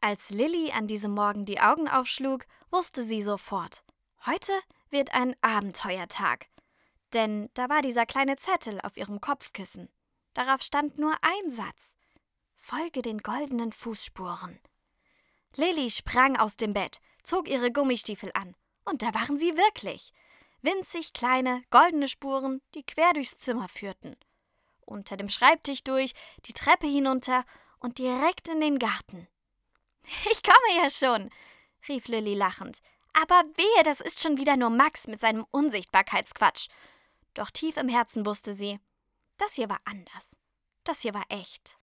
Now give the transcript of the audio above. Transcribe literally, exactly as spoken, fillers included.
Als Lilli an diesem Morgen die Augen aufschlug, wusste sie sofort: Heute wird ein Abenteuertag. Denn da war dieser kleine Zettel auf ihrem Kopfkissen. Darauf stand nur ein Satz: Folge den goldenen Fußspuren. Lilli sprang aus dem Bett, zog ihre Gummistiefel an. Und da waren sie wirklich. Winzig kleine, goldene Spuren, die quer durchs Zimmer führten. Unter dem Schreibtisch durch, die Treppe hinunter und direkt in den Garten. »Ich komme ja schon«, rief Lilli lachend. »Aber wehe, das ist schon wieder nur Max mit seinem Unsichtbarkeitsquatsch.« Doch tief im Herzen wusste sie, das hier war anders. Das hier war echt.